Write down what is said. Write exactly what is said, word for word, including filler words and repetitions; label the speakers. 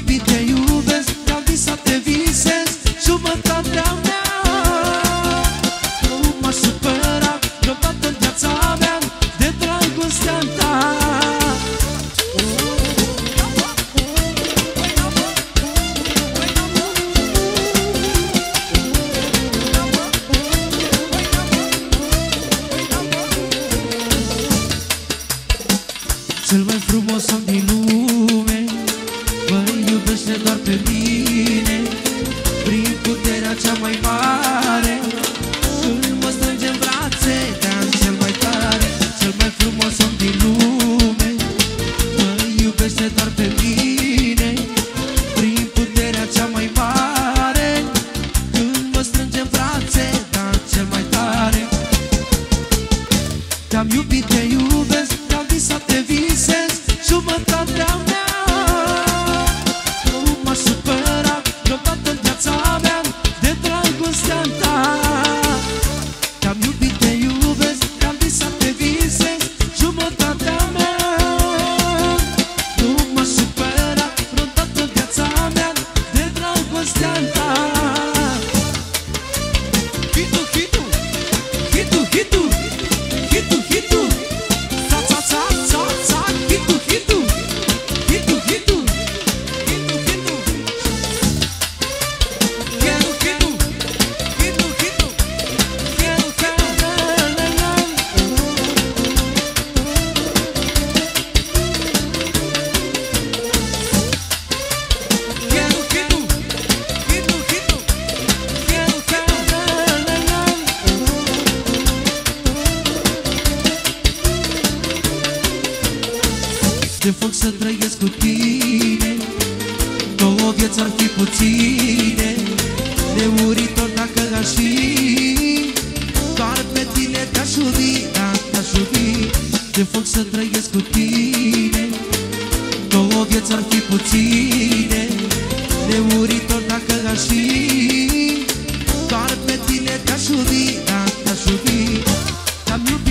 Speaker 1: iubit, te iubesc, te-am visat, te visez, jumătatea mea. Nu m-aș supăra vreodată în viața mea de dragostea ta. Cel mai frumos om din lume mă iubește doar pe mine, prin puterea cea mai mare. Când mă strânge în brațe, te-am cel mai tare. Cel mai frumos om din lume mă iubește doar pe mine, prin puterea cea mai mare. Când mă strânge în brațe, te-am cel mai tare. Te-am iubit, te iubesc, te-am visat, te visez, jumătatea mea. Nu m-aș supăra vreodată în viața mea de dragostea ta. Te-am iubit, te iubesc, te-am visat, te visez, jumătatea mea. Nu m-aș supăra vreodată în viața mea de dragostea ta. Hitu, hitu, hitu, hitu, hitu, hitu, sa, sa, sa, sa, sa, hitu, hitu, hitu, hitu, hitu, hitu, hitu, hitu, hitu, hitu, hitu, de foc să trăiesc cu tine, două vieți ar fi puține, de uritor dacă aș fi, doar pe tine te-aș iubi, da, te-aș iubi. De foc să trăiesc cu tine, două vieți ar fi puține, de uritor dacă aș fi, doar pe tine te-aș iubi, da, te-aș iubi. Te-am iubit,